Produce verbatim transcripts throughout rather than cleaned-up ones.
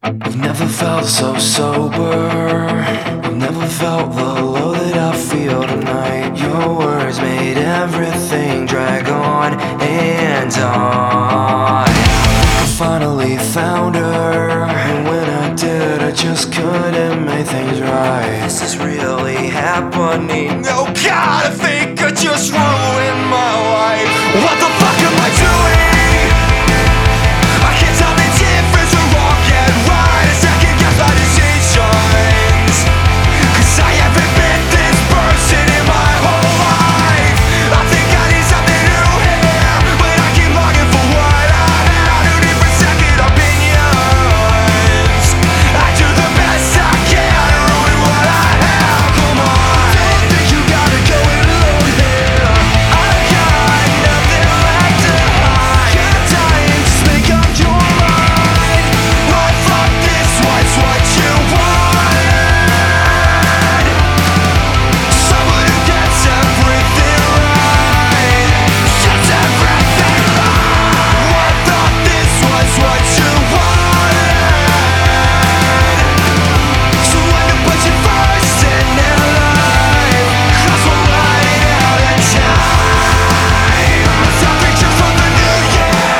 I've never felt so sober. I've never felt the low that I feel tonight. Your words made everything drag on and on. I finally found her, and when I did, I just couldn't make things right. This is really happening. Oh God, I think I just ruined my life. What the fuck am I doing? I can't tell the difference from wrong and right. I second guess my decisions, 'cause I haven't been this person in my whole life. I think I need something new here, but I keep longing for what I had. Two different second opinions. I do the best I can to ruin what I have. Come on, don't think you gotta go it alone here. I got nothing left to hide. Can't die and just make up your mind. Well, fuck this was what you wanted. Someone who gets everything right, gets everything right. I thought this was what you wanted. So when to put you first in their life, 'cause we're running out of time. So picture from the new year.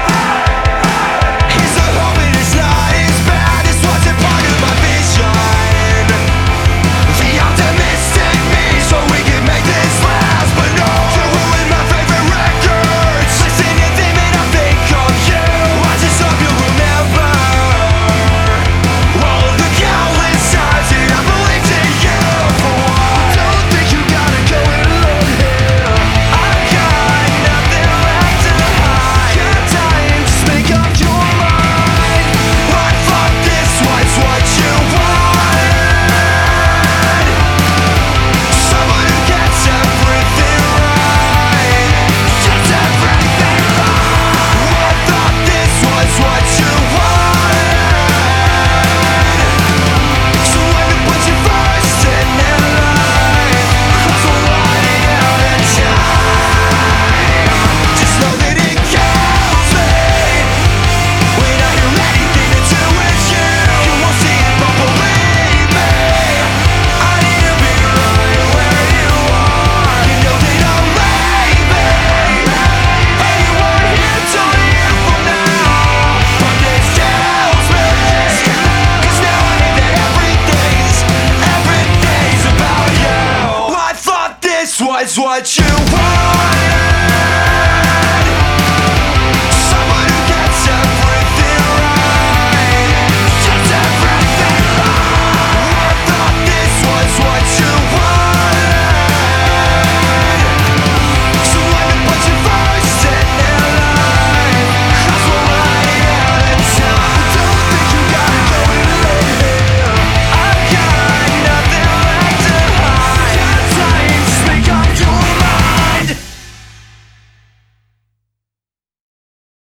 He's a hope and it's not as bad as wasn't part of my vision. The optimistic me, so we can make this last. But no, you ruined my favorite records. Listen to them and I think of you. I just hope you'll remember all of the countless times that I believed in you. For what? Don't think you gotta go it alone here. I got nothing left to hide. Can't die and just make up your mind. I thought this was what you wanted. Someone who gets everything right, gets everything right. I thought this was what you wanted. So when to put you first in their life, 'cause we're running out of time. Just know that it kills me when I hear anything to do with you. You won't see it, but believe me, I need to be right where you are. You know that I'm leaving, and you won't hear till a year from now. But this kills me, 'cause now I know that everything's, everything's about you. I thought this was what you